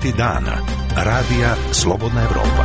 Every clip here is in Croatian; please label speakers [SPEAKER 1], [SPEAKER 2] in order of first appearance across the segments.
[SPEAKER 1] Vijesti dana. Radija Slobodna Evropa.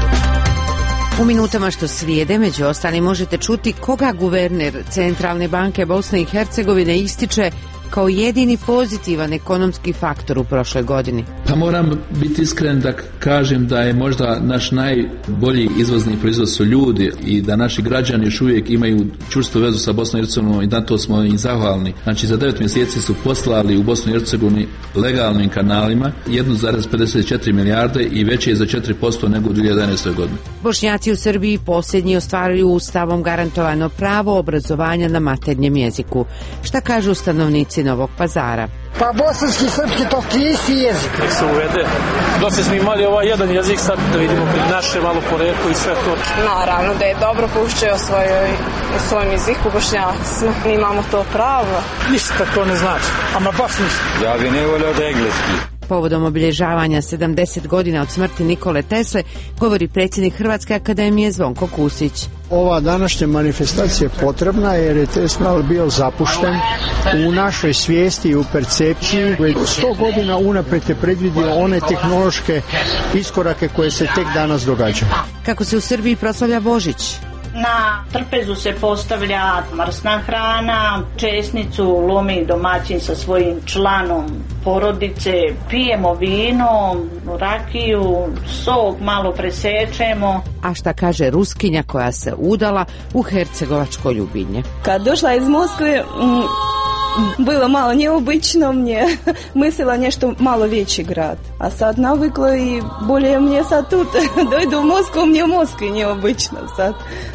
[SPEAKER 2] U minutama što slijede, među ostalim, možete čuti koga guverner Centralne banke Bosne i Hercegovine ističe kao jedini pozitivan ekonomski faktor u prošloj godini.
[SPEAKER 3] Pa moram biti iskren da kažem da je možda naš najbolji izvozni proizvod su ljudi i da naši građani još uvijek imaju čvrstu vezu sa Bosnom i Hercegovinom i na to smo im zahvalni. Znači za 9 mjeseci su poslali u Bosnu i Hercegovini legalnim kanalima 1,54 milijarde i veće je za 4% nego u 2011. godini.
[SPEAKER 2] Bošnjaci u Srbiji posljednji ostvaruju ustavom garantovano pravo obrazovanja na maternjem jeziku. Šta kažu stanovnici Novog Pazara?
[SPEAKER 4] Pa bosanski i srpski to isti jezik.
[SPEAKER 5] Nek se uvede. Dosta smo imali ovaj jedan jezik, sad da vidimo naše malo poreklo i sve to.
[SPEAKER 6] Naravno da je dobro poučio o svojom jeziku Bošnjaci. Mi imamo to pravo.
[SPEAKER 5] Ništa to ne znači, ama baš ništa.
[SPEAKER 7] Ja bi ne volio da engleski.
[SPEAKER 2] Povodom obilježavanja 70 godina od smrti Nikole Tesle govori predsjednik Hrvatske akademije Zvonko Kusić.
[SPEAKER 4] Ova današnja manifestacija je potrebna jer je Tesla bio zapušten u našoj svijesti i u percepciji. 100 godina unaprijed je predvidio one tehnološke iskorake koje se tek danas događaju.
[SPEAKER 2] Kako se u Srbiji proslavlja Božić?
[SPEAKER 8] Na trpezu se postavlja mrsna hrana, česnicu lomi domaćin sa svojim članom porodice, pijemo vino, rakiju, sok malo presečemo.
[SPEAKER 2] A šta kaže Ruskinja koja se udala u hercegovačko Ljubinje?
[SPEAKER 9] Kad došla iz Moskve, bilo malo neobično мне, mislila nešto malo veći grad. A sad navikla i bolje мне sad tu, dojdu u Moskvu, мне u Moskvi neobično sad.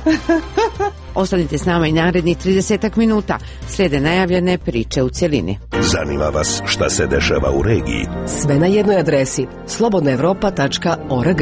[SPEAKER 2] Ostanite s nama i narednih 30 minuta. Slijede najavljene priče u cjelini.
[SPEAKER 1] Zanima vas šta se dešava u regiji?
[SPEAKER 10] Sve na jednoj adresi slobodnaevropa.org.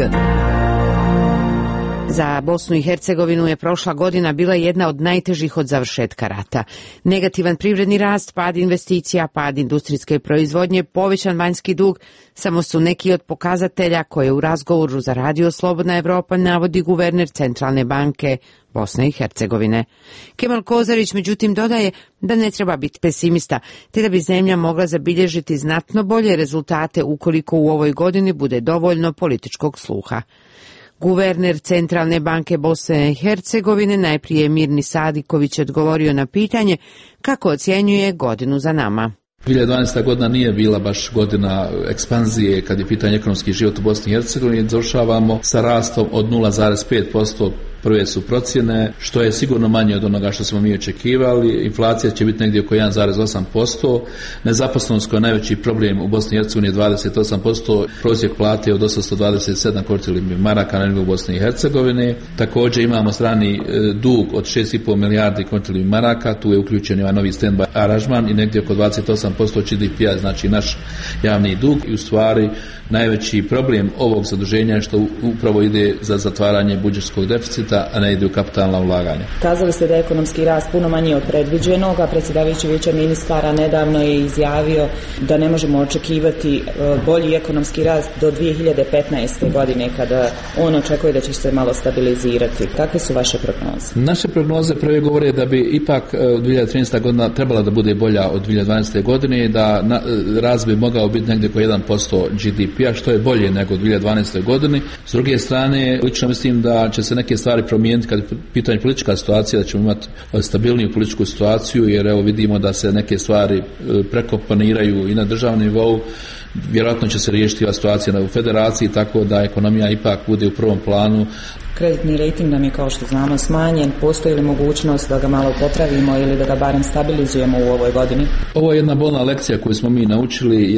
[SPEAKER 2] Za Bosnu i Hercegovinu je prošla godina bila jedna od najtežih od završetka rata. Negativan privredni rast, pad investicija, pad industrijske proizvodnje, povećan vanjski dug samo su neki od pokazatelja koje u razgovoru za Radio Slobodna Evropa navodi guverner Centralne banke Bosne i Hercegovine. Kemal Kozarić međutim dodaje da ne treba biti pesimista, te da bi zemlja mogla zabilježiti znatno bolje rezultate ukoliko u ovoj godini bude dovoljno političkog sluha. Guverner Centralne banke Bosne i Hercegovine najprije Mirni Sadiković odgovorio na pitanje kako ocjenjuje godinu za nama.
[SPEAKER 3] 2012. godina nije bila baš godina ekspanzije kad je pitanje ekonomski život u Bosni i Hercegovini. Završavamo sa rastom od 0,5%, prve su procjene, što je sigurno manje od onoga što smo mi očekivali. Inflacija će biti negdje oko 1,8%. Nezaposlenost koja je najveći problem u Bosni i Hercegovini je 28%. Prosjek plate je od 827 kontilnih maraka na nivou Bosne i Hercegovine. Također imamo strani dug od 6,5 milijardi kontilnih maraka. Tu je uključen ovaj novi stand-by aranžman i negdje oko 28% GDP-a, znači naš javni dug. I u stvari najveći problem ovog zaduženja je što upravo ide za zatvaranje budžetskog deficita, a ne ide u kapitalna ulaganja.
[SPEAKER 11] Kazali ste da je ekonomski rast puno manji od predviđenog, a predsjedavajući Vijeća ministara nedavno je izjavio da ne možemo očekivati bolji ekonomski rast do 2015. godine kada on očekuje da će se malo stabilizirati. Kakve su vaše prognoze?
[SPEAKER 3] Naše prognoze prve govore da bi ipak 2013. godina trebala da bude bolja od 2012. godine, da rast bi mogao biti negdje oko 1% GDP-a, što je bolje nego u 2012. godini. S druge strane, lično mislim da će se neke stvari promijeniti kad je pitanje politička situacija, da ćemo imati stabilniju političku situaciju, jer evo vidimo da se neke stvari prekomponiraju i na državnom nivou. Vjerojatno će se riješiti ova situacija u federaciji, tako da ekonomija ipak bude u prvom planu.
[SPEAKER 11] Kreditni rejting nam je, kao što znamo, smanjen. Postoji li mogućnost da ga malo popravimo ili da ga barem stabilizujemo u ovoj godini?
[SPEAKER 3] Ovo je jedna bolna lekcija koju smo mi naučili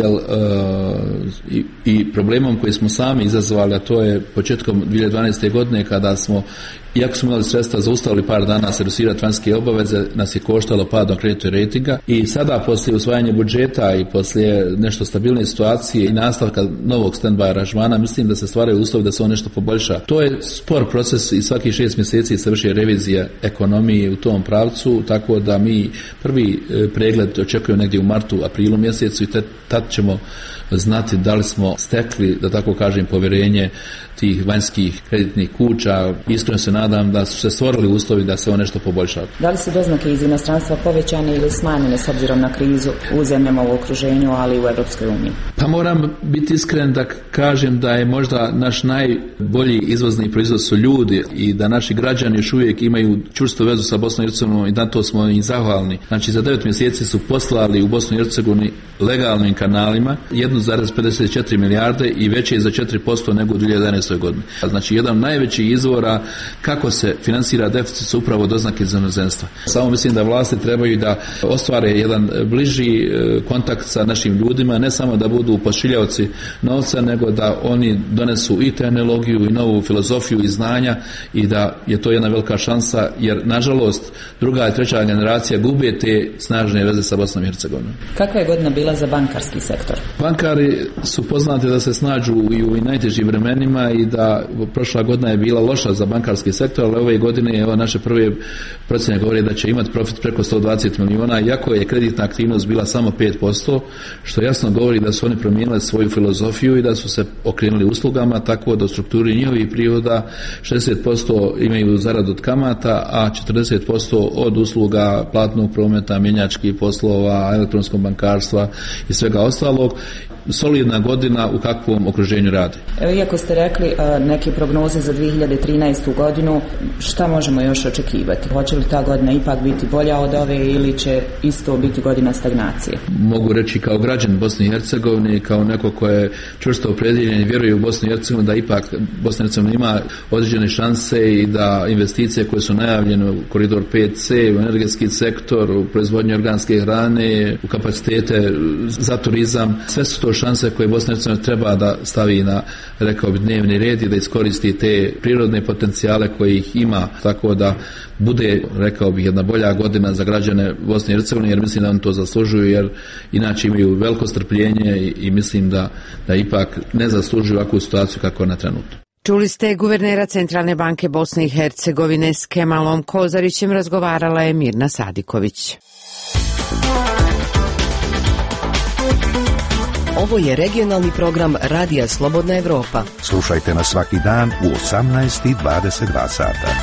[SPEAKER 3] i problemom koji smo sami izazvali, a to je početkom 2012. godine kada smo, iako smo imali sredstva, zaustavili par dana servisirati vanjske obaveze, nas je koštalo padom kreditnog rejtinga i sada poslije usvajanja budžeta i poslije nešto stabilne situacije i nastavka novog stand-by aranžmana mislim da se stvaraju uslovi da se on nešto poboljša. To je spor proces i svaki 6 mjeseci se vrši revizija ekonomije u tom pravcu, tako da mi prvi pregled očekujemo negdje u martu, aprilu mjesecu i tad ćemo znati da li smo stekli, da tako kažem, povjerenje tih vanjskih kreditnih kuća. Iskreno se nadam nadam da su se stvorili uslovi da se ovo nešto poboljša.
[SPEAKER 11] Da li su doznake iz inostranstva povećane ili smanjene s obzirom na krizu u zemljama u okruženju, ali i u Evropskoj uniji?
[SPEAKER 3] Pa moram biti iskren da kažem da je možda naš najbolji izvozni proizvod su ljudi i da naši građani još uvijek imaju čvrstu vezu sa Bosnom i Hercegovinom i na to smo im zahvalni. Znači za 9 mjeseci su poslali u Bosnu i Hercegovini legalnim kanalima 1,54 milijarde i veće je za 4% nego u 2011. godini. Znači jedan najveći izvora kako se finansira deficit su upravo doznake iz inozemstva. Samo mislim da vlasti trebaju da ostvare jedan bliži kontakt sa našim ljudima, ne samo da budu pošiljavci novca, nego da oni donesu i tehnologiju i novu filozofiju i znanja i da je to jedna velika šansa, jer nažalost druga i treća generacija gube te snažne veze sa Bosnom i Hercegovinom.
[SPEAKER 11] Kakva je godina bila za bankarski sektor?
[SPEAKER 3] Bankari su poznati da se snađu i u najtežim vremenima i da prošla godina je bila loša za bankarski sektor, ali ove godine evo naše prve procjene govore da će imati profit preko 120 milijuna, iako je kreditna aktivnost bila samo 5%, što jasno govori da su oni promijenili svoju filozofiju i da su se okrenuli uslugama, tako da u strukturi njihovih prihoda 60% imaju zaradu od kamata, a 40% od usluga platnog prometa, mjenjačkih poslova, elektronskog bankarstva i svega ostalog. Solidna godina u kakvom okruženju radi.
[SPEAKER 11] Iako ste rekli neke prognoze za 2013. godinu, šta možemo još očekivati? Hoće li ta godina ipak biti bolja od ove ili će isto biti godina stagnacije?
[SPEAKER 3] Mogu reći kao građan Bosne i Hercegovine, kao neko ko je čvrsto opredjeljen i vjeruje u Bosnu i Hercegovinu, da ipak Bosna i Hercegovina ima određene šanse i da investicije koje su najavljene u koridor 5C, u energetski sektor, u proizvodnju organske hrane, u kapacitete za turizam, sve su to šanse koje Bosna i Hercegovina treba da stavi na, rekao bi, dnevni red i da iskoristi te prirodne potencijale koje ih ima, tako da bude, rekao bih, jedna bolja godina za građane Bosne i Hercegovine, jer mislim da oni to zaslužuju, jer inače imaju veliko strpljenje i mislim da ipak ne zaslužuju ovakvu situaciju kako je na trenutno.
[SPEAKER 2] Čuli ste guvernera Centralne banke Bosne i Hercegovine. S Kemalom Kozarićem razgovarala je Mirna Sadiković.
[SPEAKER 10] Ovo je regionalni program Radija Slobodna Evropa.
[SPEAKER 1] Slušajte nas svaki dan u 18:22 sata.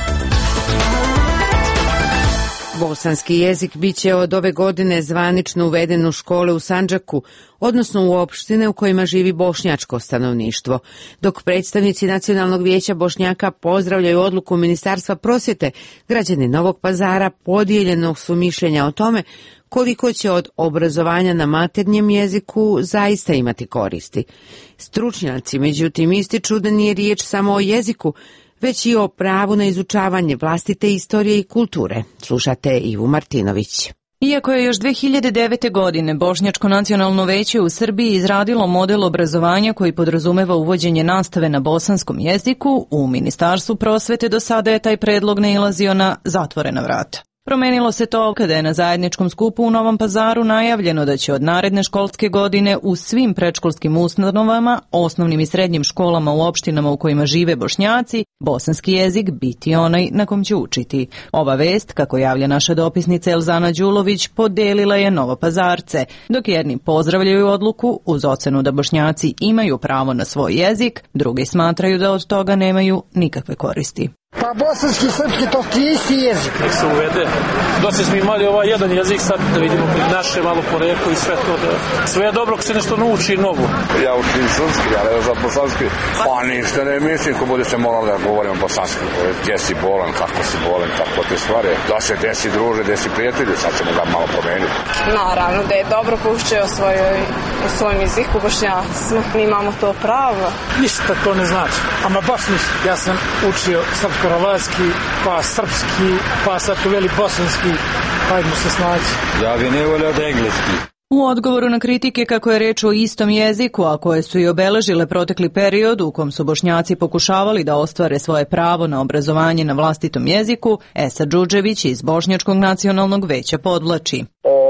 [SPEAKER 2] Bosanski jezik bit će od ove godine zvanično uveden u škole u Sandžaku, odnosno u opštine u kojima živi bošnjačko stanovništvo. Dok predstavnici Nacionalnog vijeća Bošnjaka pozdravljaju odluku Ministarstva prosvjete, građani Novog Pazara podijeljenog su mišljenja o tome koliko će od obrazovanja na maternjem jeziku zaista imati koristi. Stručnjaci međutim ističu da nije riječ samo o jeziku, već i o pravu na izučavanje vlastite istorije i kulture. Slušate Ivu Martinović.
[SPEAKER 7] Iako je još 2009. godine Bošnjačko nacionalno veće u Srbiji izradilo model obrazovanja koji podrazumeva uvođenje nastave na bosanskom jeziku, u Ministarstvu prosvete do sada je taj predlog nailazio na zatvorena vrata. Promenilo se to kada je na zajedničkom skupu u Novom Pazaru najavljeno da će od naredne školske godine u svim predškolskim ustanovama, osnovnim i srednjim školama u opštinama u kojima žive Bošnjaci, bosanski jezik biti onaj na kom će učiti. Ova vest, kako javlja naša dopisnica Elzana Đulović, podelila je Novopazarce, dok jedni pozdravljaju odluku uz ocenu da Bošnjaci imaju pravo na svoj jezik, drugi smatraju da od toga nemaju nikakve koristi.
[SPEAKER 12] Pa bosanski i srpski to ti isti jezik.
[SPEAKER 5] Nek se uvede. Dosta smo imali ovaj jedan jezik, sad da vidimo naše malo poreklo i sve to. Sve je dobro ako se nešto nauči novo.
[SPEAKER 13] Ja učim srpski, ali ja za bosanski. Pa ništa ne mislim, ko bude se moralo da govorim bosanski. Gdje si bolan, kako si bolan, tako te stvari. Da se desi druže, desi prijatelji, sad ćemo ga malo promeniti.
[SPEAKER 6] Naravno da je dobro poučio o svojom jeziku Bošnjacima. Mi imamo to pravo.
[SPEAKER 5] Ništa to ne znači. Ama baš ništa. Ja sam učio srpsko-hrvatski, pa srpski, pa sad uveli bosanski, hajdemo se snaći.
[SPEAKER 13] Ja bi ne volio da engleski.
[SPEAKER 7] U odgovoru na kritike kako je reč o istom jeziku, a koje su i obeležile protekli period u kom su Bošnjaci pokušavali da ostvare svoje pravo na obrazovanje na vlastitom jeziku, Esa Đuđević iz Bošnjačkog nacionalnog veća podvlači.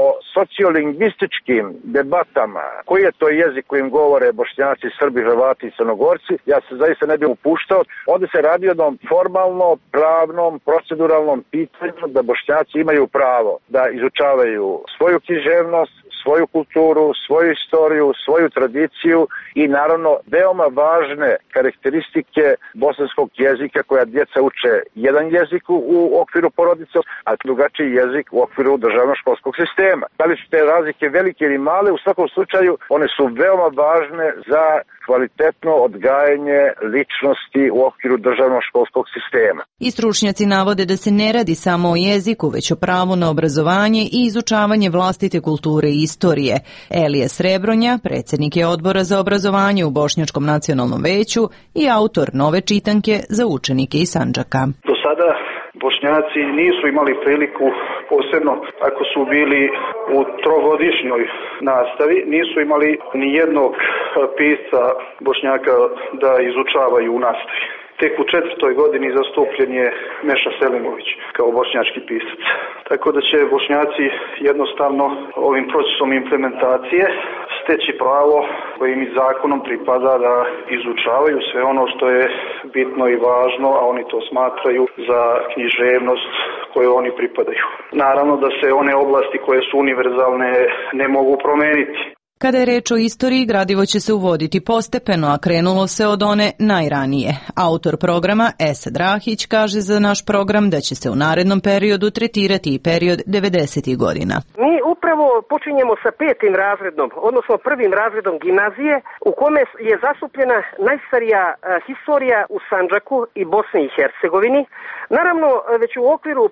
[SPEAKER 14] Sociolingvističkim debatama, koji je to jezik kojim govore Bošnjaci, Srbi, Hrvati i Crnogorci, ja se zaista ne bih upuštao. Ovdje se radi o jednom formalno, pravnom, proceduralnom pitanju da Bošnjaci imaju pravo da izučavaju svoju književnost, svoju kulturu, svoju istoriju, svoju tradiciju i naravno veoma važne karakteristike bosanskog jezika koja djeca uče jedan jezik u okviru porodice, a drugačiji jezik u okviru državnog školskog sistema. Da li su te razlike velike ili male, u svakom slučaju one su veoma važne za kvalitetno odgajanje ličnosti u okviru državnog školskog sistema.
[SPEAKER 7] I stručnjaci navode da se ne radi samo o jeziku, već o pravu na obrazovanje i izučavanje vlastite kulture i istorije. Elije Srebronja, predsjednik je Odbora za obrazovanje u Bošnjačkom nacionalnom veću i autor nove čitanke za učenike iz Sandžaka.
[SPEAKER 15] Do sada Bošnjaci nisu imali priliku, posebno ako su bili u trogodišnjoj nastavi, nisu imali ni jednog pisca Bošnjaka da izučavaju u nastavi. Tek u 4. godini zastupljen je Meša Selimović kao bošnjački pisac. Tako da će Bošnjaci jednostavno ovim procesom implementacije steći pravo koje im i zakonom pripada da izučavaju sve ono što je bitno i važno, a oni to smatraju za književnost koje oni pripadaju. Naravno da se one oblasti koje su univerzalne ne mogu promeniti.
[SPEAKER 7] Kada je reč o istoriji, gradivo će se uvoditi postepeno, a krenulo se od one najranije. Autor programa Esad Rahić kaže za naš program da će se u narednom periodu tretirati i period 90. godina.
[SPEAKER 16] Mi upravo počinjemo sa 5. razredom, odnosno 1. razredom gimnazije, u kome je zastupljena najstarija historija u Sandžaku i Bosni i Hercegovini. Naravno, već u okviru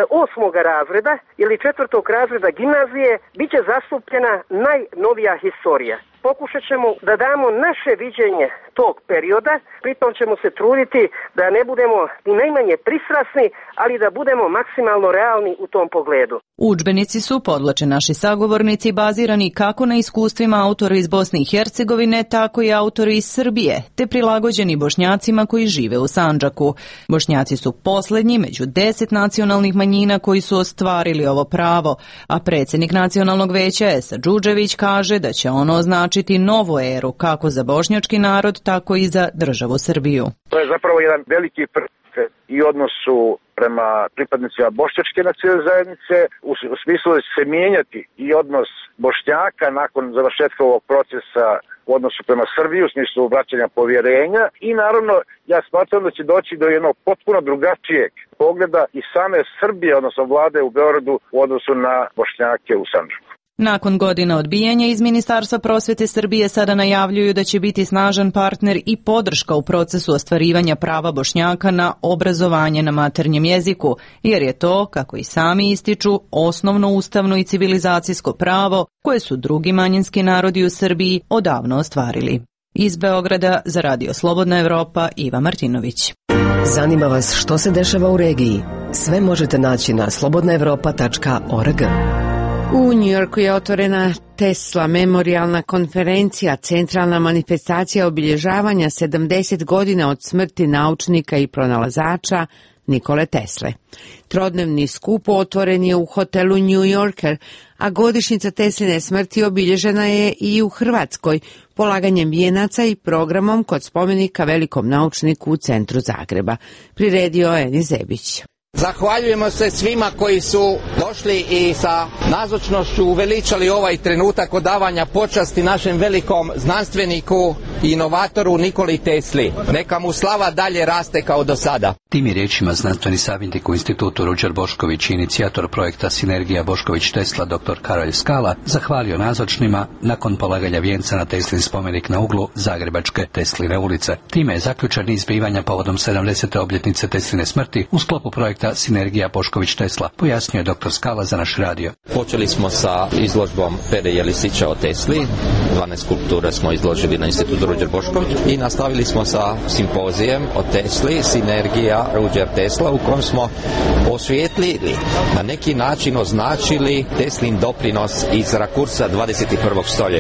[SPEAKER 16] 8. razreda ili 4. razreda gimnazije bit će zastupljena najnovija historija. Pokušat ćemo da damo naše viđenje tog perioda, pritom ćemo se truditi da ne budemo ni najmanje pristrasni, ali da budemo maksimalno realni u tom pogledu.
[SPEAKER 7] Udžbenici su, podvlače naši sagovornici, bazirani kako na iskustvima autora iz Bosne i Hercegovine, tako i autori iz Srbije, te prilagođeni Bošnjacima koji žive u Sandžaku. Bošnjaci su posljednji među 10 nacionalnih manjina koji su ostvarili ovo pravo, a predsjednik Nacionalnog veća Esad Džudžević kaže da će ono označiti novu eru kako za bošnjački narod, tako i za državu Srbiju.
[SPEAKER 14] To je zapravo jedan veliki i odnosu prema pripadnicima bošnjačke nacionalne zajednice, u smislu da će se mijenjati i odnos Bošnjaka nakon završetka ovog procesa u odnosu prema Srbiji, u smislu vraćanja povjerenja i naravno ja smatram da će doći do jednog potpuno drugačijeg pogleda i same Srbije, odnosno vlade u Beogradu u odnosu na Bošnjake u Sandžaku.
[SPEAKER 7] Nakon godina odbijanja iz Ministarstva prosvete Srbije sada najavljuju da će biti snažan partner i podrška u procesu ostvarivanja prava Bošnjaka na obrazovanje na maternjem jeziku, jer je to, kako i sami ističu, osnovno ustavno i civilizacijsko pravo koje su drugi manjinski narodi u Srbiji odavno ostvarili. Iz Beograda za Radio Slobodna Evropa, Iva Martinović.
[SPEAKER 10] Zanima vas što se dešava u regiji? Sve možete naći na slobodnaevropa.org.
[SPEAKER 2] U Njujorku je otvorena Tesla memorijalna konferencija, centralna manifestacija obilježavanja 70 godina od smrti naučnika i pronalazača Nikole Tesle. Trodnevni skup otvoren je u hotelu New Yorker, a godišnjica Tesline smrti obilježena je i u Hrvatskoj, polaganjem vijenaca i programom kod spomenika velikom naučniku u centru Zagreba. Priredio Eni Zebić.
[SPEAKER 17] Zahvaljujemo se svima koji su došli i sa nazočnošću uveličali ovaj trenutak odavanja počasti našem velikom znanstveniku i inovatoru Nikoli Tesli. Neka mu slava dalje raste kao do sada.
[SPEAKER 18] Tim je riječima znanstveni savjetnik u institutu Ruđer Bošković i inicijator projekta Sinergija Bošković-Tesla dr. Karolj Skala zahvalio nazočnima nakon polaganja vijenca na Teslin spomenik na uglu Zagrebačke Tesline ulice. Time je zaključen niz zbivanja povodom 70. obljetnice Tesline smrti u sklopu projekta Sinergija Bošković-Tesla, pojasnio je dr. Skala za naš radio.
[SPEAKER 19] Počeli smo sa izložbom Pere Jelisića o Tesli, 12 skulptura smo izložili na institutu Ruđer Bošković i nastavili smo sa simpozijem o Tesli, Sinergija Ruđer Tesla, u kojem smo osvijetlili, na neki način označili Teslin doprinos iz rakursa 21. stoljeća.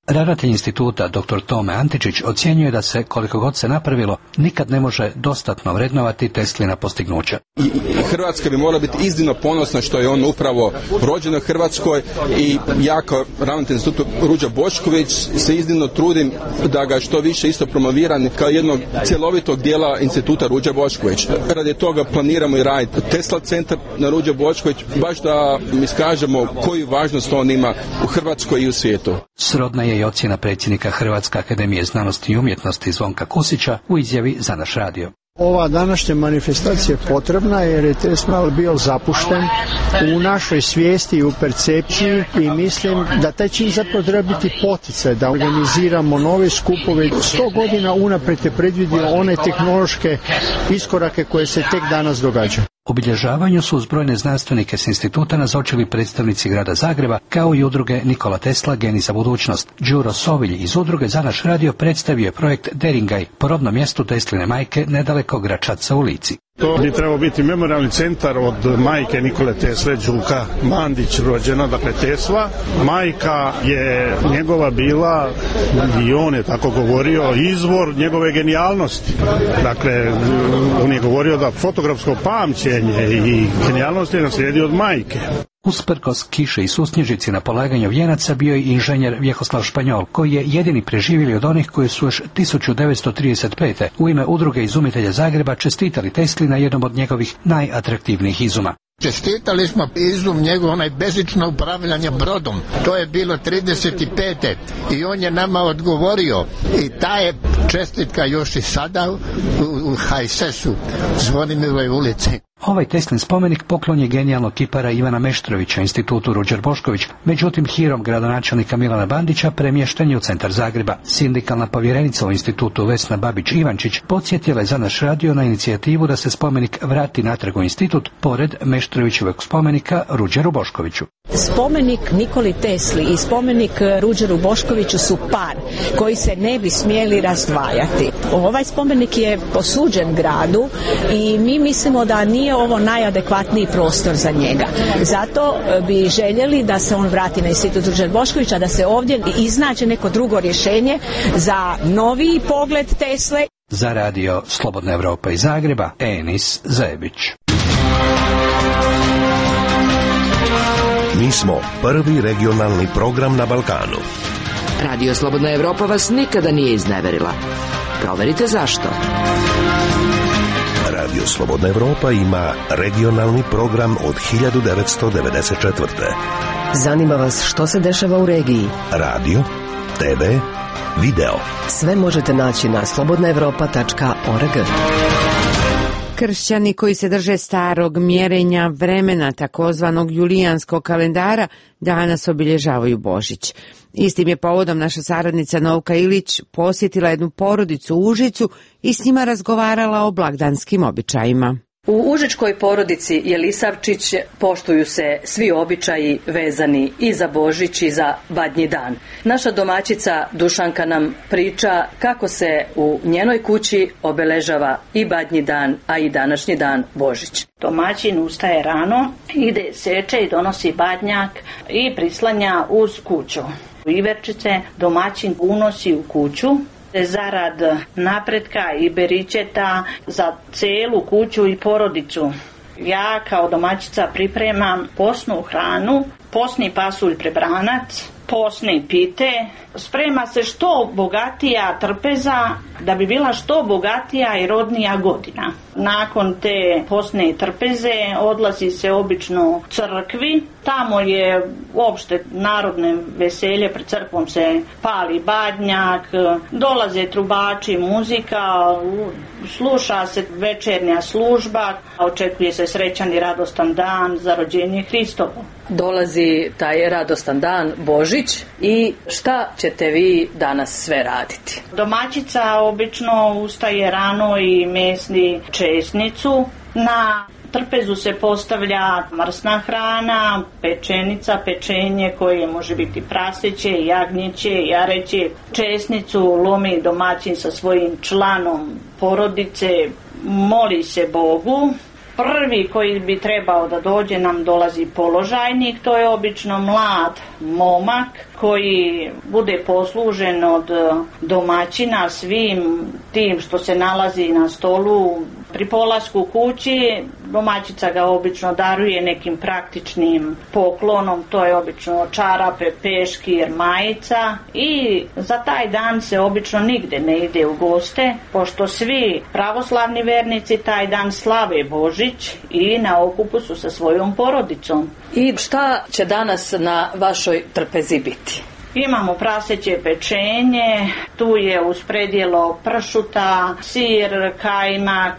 [SPEAKER 18] Ravnatelj instituta dr. Tome Antičić ocjenjuje da se, koliko god se napravilo, nikad ne može dostatno vrednovati Teslina postignuća.
[SPEAKER 20] Hrvatska bi morala biti iznimno ponosna što je on upravo rođen u Hrvatskoj i ja kao ravnatelj instituta Ruđer Bošković se iznimno trudim da ga što više isto promoviram kao jednog cjelovitog dijela instituta Ruđer Bošković. Radi toga planiramo i raditi Tesla centar na Ruđer Bošković, baš da iskažemo koju važnost on ima u Hrvatskoj i u svijetu.
[SPEAKER 18] Srodna je i ocjena predsjednika Hrvatske akademije znanosti i umjetnosti Zvonka Kusića u izjavi za naš radio.
[SPEAKER 4] Ova današnja manifestacija je potrebna jer je Tesla bio zapušten u našoj svijesti i u percepciji i mislim da taj čin zapravo treba biti poticaj da organiziramo nove skupove. 100 godina unaprijed je predvidio one tehnološke iskorake koje se tek danas događaju.
[SPEAKER 18] Obilježavanju su uz brojne znanstvenike s instituta nazočili predstavnici grada Zagreba, kao i udruge Nikola Tesla Geni za budućnost. Đuro Sovilj iz udruge za naš radio predstavio je projekt Deringaj po rodnom mjestu Tesline majke nedaleko Gračaca u Lici.
[SPEAKER 21] To bi trebao biti memorialni centar od majke Nikole Tesle, Đuka Mandić, rođena, dakle Tesla. Majka je njegova bila, i on je tako govorio, izvor njegove genijalnosti. Dakle, on je govorio da fotografsko pamćenje i genijalnost je naslijedio od majke.
[SPEAKER 18] Usprkos kiše i susnježici na polaganju vijenaca bio je inženjer Vjekoslav Španjol, koji je jedini preživjeli od onih koji su još 1935. u ime udruge izumitelja Zagreba čestitali Tesli na jednom od njegovih najatraktivnijih izuma.
[SPEAKER 22] Čestitali smo izum njegov, onaj bežično upravljanje brodom. To je bilo 35. i on je nama odgovorio i ta je čestitka još i sada u HSS-u, Zvonimirove ulici.
[SPEAKER 18] Ovaj Teslin spomenik poklon je genijalnog kipara Ivana Meštrovića institutu Ruđer Bošković, međutim hirom gradonačelnika Milana Bandića premješten je u centar Zagreba. Sindikalna povjerenica u institutu Vesna Babić-Ivančić podsjetila je za naš radio na inicijativu da se spomenik vrati natrag u institut pored Meštrovićevog spomenika Ruđeru Boškoviću.
[SPEAKER 23] Spomenik Nikoli Tesli i spomenik Ruđeru Boškoviću su par koji se ne bi smjeli razdvajati. Ovaj spomenik je posuđen gradu i mi mislimo da nije ovo najadekvatniji prostor za njega. Zato bi željeli da se on vrati na institut Ruđer Boškovića, da se ovdje iznađe neko drugo rješenje za noviji pogled Tesle.
[SPEAKER 18] Za radio Slobodna Evropa iz Zagreba, Enis Zebić.
[SPEAKER 1] Mi smo prvi regionalni program na Balkanu.
[SPEAKER 10] Radio Slobodna Evropa vas nikada nije izneverila. Proverite zašto.
[SPEAKER 1] Radio Slobodna Evropa ima regionalni program od 1994.
[SPEAKER 10] Zanima vas što se dešava u regiji?
[SPEAKER 1] Radio, TV, video.
[SPEAKER 10] Sve možete naći na slobodnaevropa.org.
[SPEAKER 2] Kršćani koji se drže starog mjerenja vremena, takozvanog julijanskog kalendara, danas obilježavaju Božić. Istim je povodom naša saradnica Novka Ilić posjetila jednu porodicu u Užicu i s njima razgovarala o blagdanskim običajima.
[SPEAKER 24] U užičkoj porodici Jelisavčić poštuju se svi običaji vezani i za Božić i za Badnji dan. Naša domaćica Dušanka nam priča kako se u njenoj kući obeležava i Badnji dan, a i današnji dan Božić.
[SPEAKER 8] Domaćin ustaje rano, ide seče i donosi badnjak i prislanja uz kuću. Iverčice domaćin unosi u kuću zarad napretka i beričeta za celu kuću i porodicu. Ja kao domaćica pripremam posnu hranu, posni pasulj prebranac, posne pite, sprema se što bogatija trpeza da bi bila što bogatija i rodnija godina. Nakon te posne trpeze odlazi se obično crkvi, tamo je uopšte narodne veselje, pred crkvom se pali badnjak, dolaze trubači, muzika, sluša se večernja služba, očekuje se srećan i radostan dan za rođenje Hristovo.
[SPEAKER 24] Dolazi taj radostan dan Božić i šta ćete vi danas sve raditi?
[SPEAKER 8] Domaćica obično ustaje rano i mesni česnicu. Na trpezu se postavlja mrsna hrana, pečenica, pečenje koje može biti praseće, jagnjeće, jareće. Česnicu lomi domaćin sa svojim članom porodice, moli se Bogu Prvi koji bi trebao da dođe nam dolazi položajnik, to je obično mlad momak koji bude poslužen od domaćina svim tim što se nalazi na stolu. Pri polasku kući domaćica ga obično daruje nekim praktičnim poklonom, to je obično čarape, peškir, majica i za taj dan se obično nigde ne ide u goste, pošto svi pravoslavni vernici taj dan slave Božić i na okupu su sa svojom porodicom.
[SPEAKER 24] I šta će danas na vašoj trpezi biti?
[SPEAKER 8] Imamo praseće pečenje, tu je uz predjelo pršuta, sir, kajmak,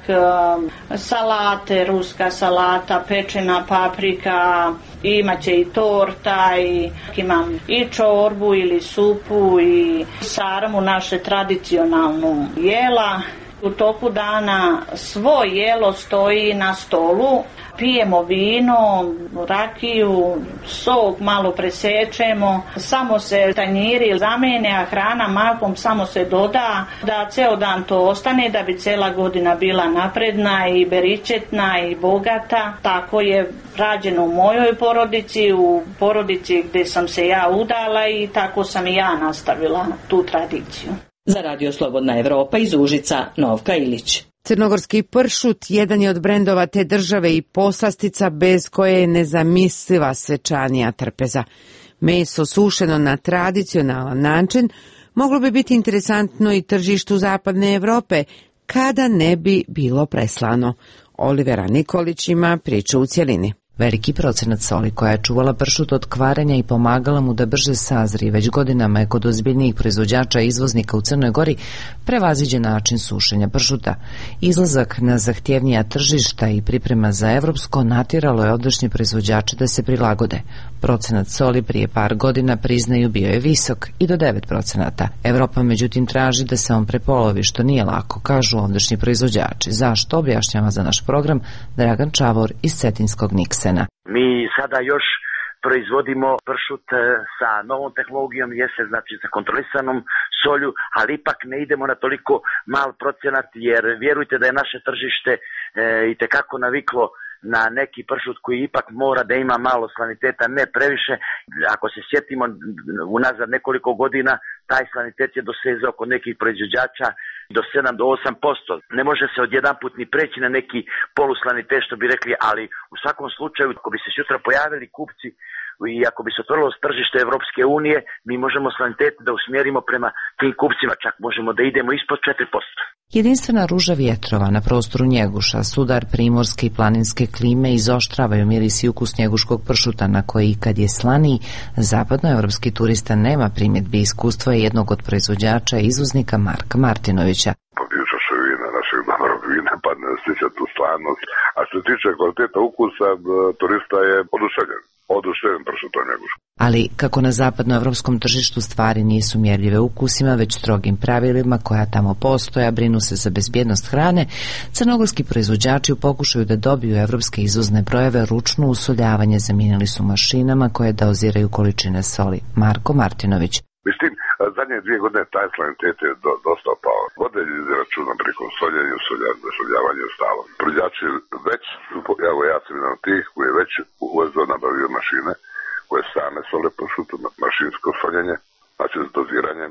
[SPEAKER 8] salate, ruska salata, pečena paprika, imaće i torta, i imam i čorbu ili supu i sarmu, naše tradicionalnu jela. U toku dana svo jelo stoji na stolu, pijemo vino, rakiju, sok malo presečemo, samo se tanjiri zamene, a hrana mahom samo se doda, da ceo dan to ostane, da bi cela godina bila napredna i beričetna i bogata. Tako je rađeno u mojoj porodici, u porodici gde sam se ja udala i tako sam i ja nastavila tu tradiciju.
[SPEAKER 24] Za Radio Slobodna Evropa iz Užica, Novka Ilić.
[SPEAKER 2] Crnogorski pršut jedan je od brendova te države i poslastica bez koje je nezamisliva svečanija trpeza. Meso sušeno na tradicionalan način moglo bi biti interesantno i tržištu zapadne Evrope kada ne bi bilo preslano. Olivera Nikolić ima priču u cjelini.
[SPEAKER 3] Veliki procenat soli koja je čuvala pršut od kvarenja i pomagala mu da brže sazri već godinama je kod ozbiljnijih proizvođača i izvoznika u Crnoj Gori prevaziđen način sušenja pršuta. Izlazak na zahtjevnija tržišta i priprema za evropsko natjeralo je ondašnje proizvođače da se prilagode. Procenat soli prije par godina, priznaju, bio je visok i do 9%. Evropa međutim traži da se on prepolovi, što nije lako, kažu ondašnji proizvođači. Zašto, objašnjava za naš program Dragan Čavor iz Cetinskog Niksena.
[SPEAKER 9] Mi sada još proizvodimo pršut sa novom tehnologijom, znači sa kontrolisanom solju, ali ipak ne idemo na toliko mal procenat, jer vjerujte da je naše tržište itekako naviklo na neki pršut koji ipak mora da ima malo slaniteta, ne previše. Ako se sjetimo unazad nekoliko godina, taj slanitet je dosezao kod nekih proizvođača do 7 do 8%. Ne može se odjedan put ni preći na neki poluslanitet, što bi rekli, ali u svakom slučaju, ako bi se sutra pojavili kupci i ako bi se otvorilo tržište Evropske unije, mi možemo slanitet da usmjerimo prema tim kupcima, čak možemo da idemo ispod 4%.
[SPEAKER 3] Jedinstvena ruža vjetrova na prostoru Njeguša, sudar primorske i planinske klime izoštravaju miris i ukus njeguškog pršuta na koji, kad je slaniji, zapadnoevropski turista nema primjedbi. Iskustvo je jednog od proizvođača i izvoznika Marka Martinovića.
[SPEAKER 11] Popivšaše vina našeg dobrog vina, pa ne osjeća tu slanost. A što se tiče kvaliteta ukusa, turista je oduševljen pršutom njeguškom.
[SPEAKER 3] Ali kako na zapadnoevropskom tržištu stvari nisu mjerljive ukusima, već strogim pravilima koja tamo postoja, brinu se za bezbjednost hrane, crnogorski proizvođači u pokušaju da dobiju evropske izvozne brojeve ručno usoljavanje zamijenili su mašinama koje doziraju količine soli. Marko Martinović.
[SPEAKER 11] Mislim, zadnje 2 godine taj slanitet je dosta opao. Vode je izračunan preko soljenja i usoljavanja i ostalo. Proizvođači već, evo ja sam jedan od tih koji je već uvezo nabavio mašine koje same sole pršut, mašinsko soljenje, znači za doziranje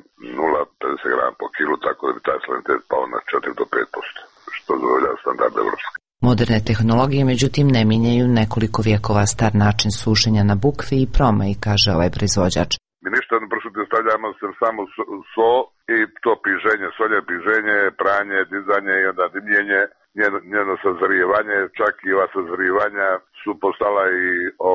[SPEAKER 11] 0,50 grama po kilu, tako da bi taj slanitet pao na 4 do 5%, što zadovoljava standard evropski.
[SPEAKER 3] Moderne tehnologije međutim ne mijenjaju nekoliko vjekova star način sušenja na bukvi i promaji, kaže ovaj proizvođač.
[SPEAKER 11] Mi ništa na pršut ne stavljamo samo so i to piženje, solje, piženje, pranje, dizanje i onda dimljenje, njeno sazrijevanje, čak i ova sazrijevanja su postala i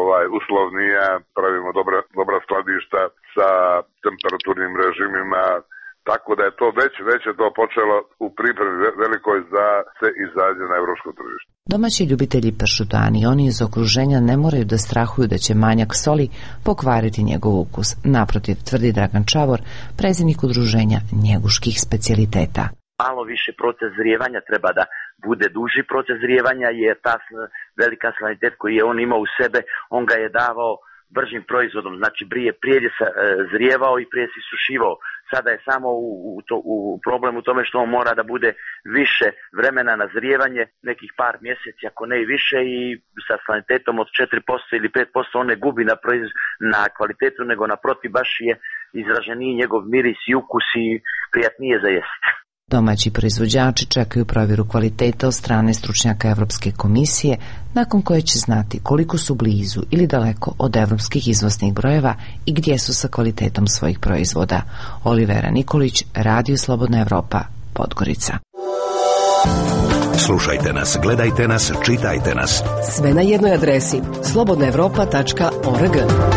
[SPEAKER 11] uslovnija, pravimo dobra skladišta sa temperaturnim režimima, tako da je to već je to počelo u pripremi velikoj za se izađe na evropsko tržište.
[SPEAKER 3] Domaći ljubitelji pršuta, ni oni iz okruženja, ne moraju da strahuju da će manjak soli pokvariti njegov ukus. Naprotiv, tvrdi Dragan Čavor, predsjednik udruženja njeguških specijaliteta.
[SPEAKER 9] Malo više proces zrijevanja, treba da bude duži proces zrijevanja, jer ta velika slanitet koji je on imao u sebe, on ga je davao bržim proizvodom, znači prije je zrijevao i prije se sušivao sada je samo u problem u tome što on mora da bude više vremena na zrijevanje, nekih par mjeseci, ako ne i više, i sa kvalitetom od 4% ili 5% on ne gubi na kvalitetu, nego naprotiv baš je izraženiji njegov miris i ukus i prijatnije za jesti.
[SPEAKER 3] Domaći proizvođači čekaju provjeru kvaliteta od strane stručnjaka Evropske komisije, nakon koje će znati koliko su blizu ili daleko od evropskih izvoznih brojeva i gdje su sa kvalitetom svojih proizvoda. Olivera Nikolić, Radio Slobodna Evropa, Podgorica.
[SPEAKER 1] Slušajte nas, gledajte nas, čitajte nas.
[SPEAKER 10] Sve na jednoj adresi slobodnaevropa.org.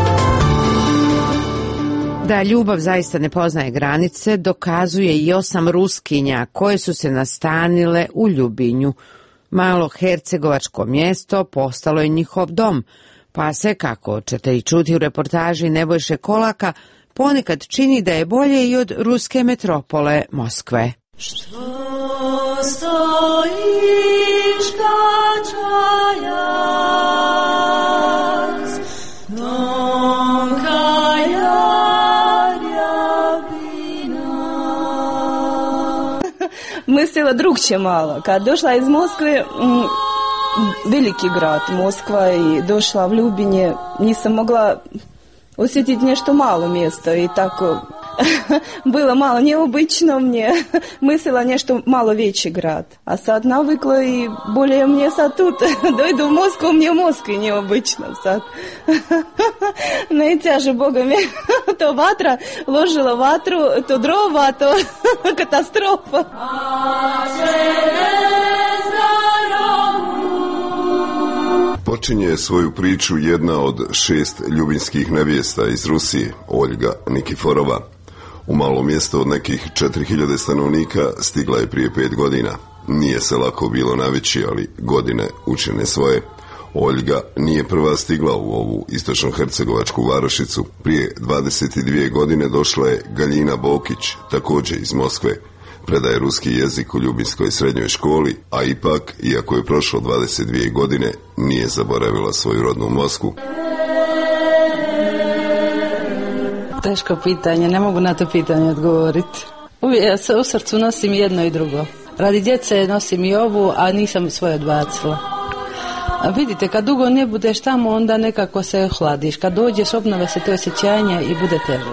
[SPEAKER 2] Da ljubav zaista ne poznaje granice, dokazuje i 8 Ruskinja koje su se nastanile u Ljubinju. Malo hercegovačko mjesto postalo je njihov dom, pa se, kako ćete i čuti u reportaži Nebojše Kolaka, ponekad čini da je bolje i od ruske metropole Moskve.
[SPEAKER 5] Što stojiš kačajac,
[SPEAKER 6] Mislila drugčije malo. Kad došla iz Moskve, veliki grad Moskva, i došla u Ljubinje, nisam mogla osjetiti nešto malo mjesto i tako bilo malo neobično mnje. Mislila nešto malo veći grad. A sad navikla i bolje mnje sad tu. Dojdu u Moskvu, mnje u Moskvi neobično sad. Najteže, Boga mi, to vatra, ložila vatru, to drova, to katastrofa.
[SPEAKER 12] Počinje svoju priču jedna od 6 ljubinskih nevjesta iz Rusije, Oljga Nikiforova. U malo mjesto od nekih 4000 stanovnika stigla je prije 5 godina. Nije se lako bilo navići, ali godine učine svoje. Oljga nije prva stigla u ovu istočno-hercegovačku varošicu. Prije 22 godine došla je Galjina Bokić, također iz Moskve. Predaje ruski jezik u Ljubinskoj srednjoj školi, a ipak, iako je prošlo 22 godine, nije zaboravila svoju rodnu Moskvu.
[SPEAKER 13] Teško pitanje, ne mogu na to pitanje odgovoriti. Uvijek se u srcu nosim jedno i drugo. Radi djece nosim i ovu, a nisam svoje odbacila. A vidite, kad dugo ne budeš tamo, onda nekako se ohladiš. Kad dođeš, obnove se to osjećanje i bude teže.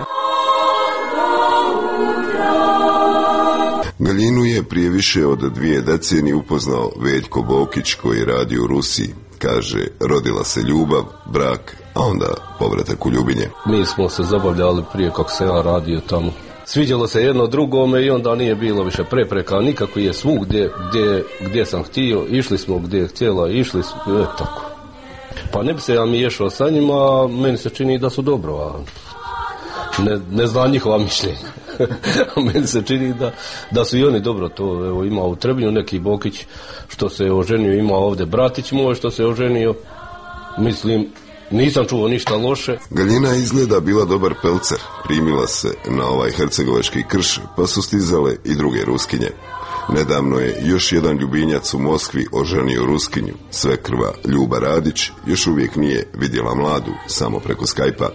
[SPEAKER 12] Galjinu je prije više od 2 decenije upoznao Veljko Bokić, koji radi u Rusiji. Kaže, rodila se ljubav, brak, a onda povratak u Ljubinje.
[SPEAKER 25] Mi smo se zabavljali prije kako se ja radio tamo. Sviđalo se jedno drugome i onda nije bilo više prepreka, nikako je svugdje gdje sam htio, išli smo gdje je htjela, išli smo, tako. Pa ne bi se ja miješao sa njima, meni se čini da su dobro, a ne znam njihova mišljenja. Meni se čini da su i oni dobro to. Evo, ima u Trebinju neki Bokić što se oženio, ima ovdje bratić moj što se oženio. Mislim, nisam čuo ništa loše.
[SPEAKER 12] Galjina izgleda bila dobar pelcer, primila se na ovaj hercegovački krš, pa su stizale i druge Ruskinje. Nedavno je još jedan Ljubinjac u Moskvi oženio Ruskinju. Svekrva Ljuba Radić još uvijek nije vidjela mladu, samo preko Skype-a.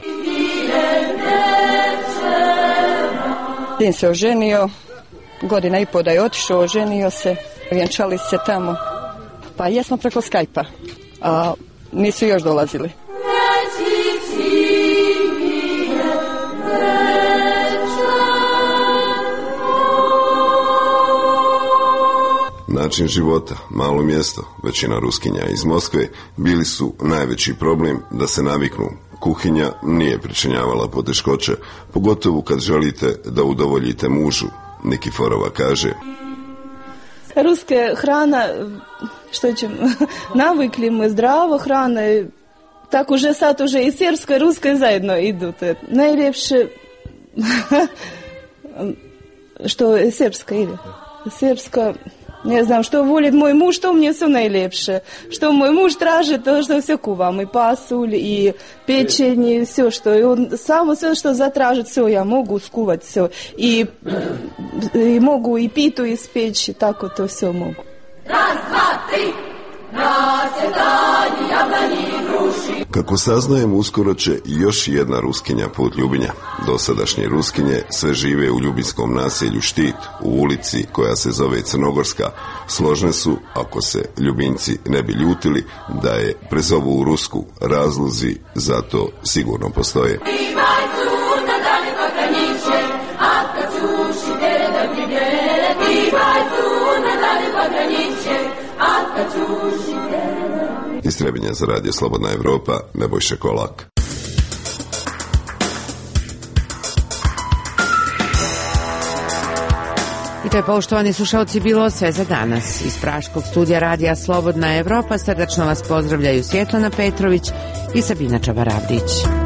[SPEAKER 6] Sin se oženio, 1,5 godina da je otišao, oženio se, vjenčali se tamo. Pa jesmo preko Skype-a, a nisu još dolazili.
[SPEAKER 12] Način života, malo mjesto, većina Ruskinja iz Moskve bili su najveći problem da se naviknu. Kuhinja nije pričinjavala poteškoće, pogotovo kad želite da udovoljite mužu, Nikiforova kaže.
[SPEAKER 6] Ruske hrana, što ćemo, navikli mu zdravo hrana, tako že sad už i srpska i ruska zajedno idu. Najljepše, što je srpska ide. Srpska, ne znam, što voli moj muž, to mnje su najljepše. Što moj muž traži, to što sve kuvamo, i pasulj, i pečenje, i sve što, samo sve što zatražiti, sve ja mogu skuvati sve. I mogu i pitu ispeći, tako to sve mogu.
[SPEAKER 5] 1, 2, 3,
[SPEAKER 12] Kako saznajem, uskoro će još jedna Ruskinja put Ljubinja. Dosadašnje Ruskinje sve žive u ljubinskom naselju Štit, u ulici koja se zove Crnogorska. Složne su, ako se Ljubinci ne bi ljutili, da je prezovu u Rusku. Razlozi za to sigurno postoje. Iz Trebinja za radio Slobodna Evropa, Nebojša Kolak.
[SPEAKER 2] I to je, poštovani slušalci, bilo sve za danas. Iz praškog studija radija Slobodna Evropa srdačno vas pozdravljaju Svjetlana Petrović i Sabina Čabaravdić.